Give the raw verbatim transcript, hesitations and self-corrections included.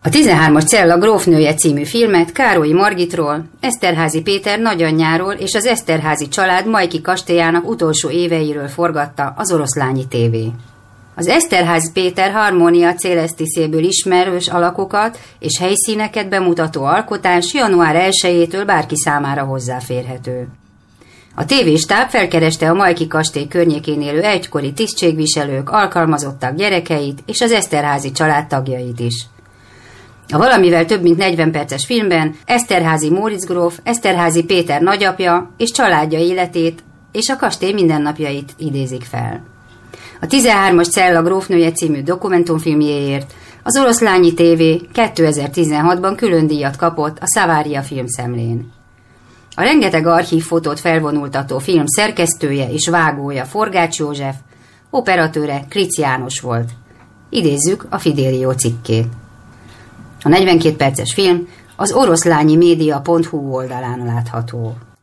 A tizenhármas cella grófnője című filmet Károlyi Margitról, Eszterházy Péter nagyanyjáról és az Eszterházy család Majki kastélyának utolsó éveiről forgatta az Oroszlányi té vé. Az Eszterházy Péter Harmonia Célesztiszéből ismerős alakokat és helyszíneket bemutató alkotás január elsejétől bárki számára hozzáférhető. A tévéstáb felkereste a Majki kastély környékén élő egykori tisztségviselők, alkalmazottak gyerekeit és az Eszterházy család tagjait is. A valamivel több mint negyven perces filmben Eszterházy Móricz gróf, Eszterházy Péter nagyapja és családja életét és a kastély mindennapjait idézik fel. A tizenhármas cella grófnője című dokumentumfilmjéért az Oroszlányi té vé kétezer-tizenhatban külön díjat kapott a Szavária filmszemlén. A rengeteg archív fotót felvonultató film szerkesztője és vágója Forgács József, operatőre Kric János volt. Idézzük a Fidelio cikkét. A negyvenkét perces film az oroszlányimedia pont hu oldalán látható.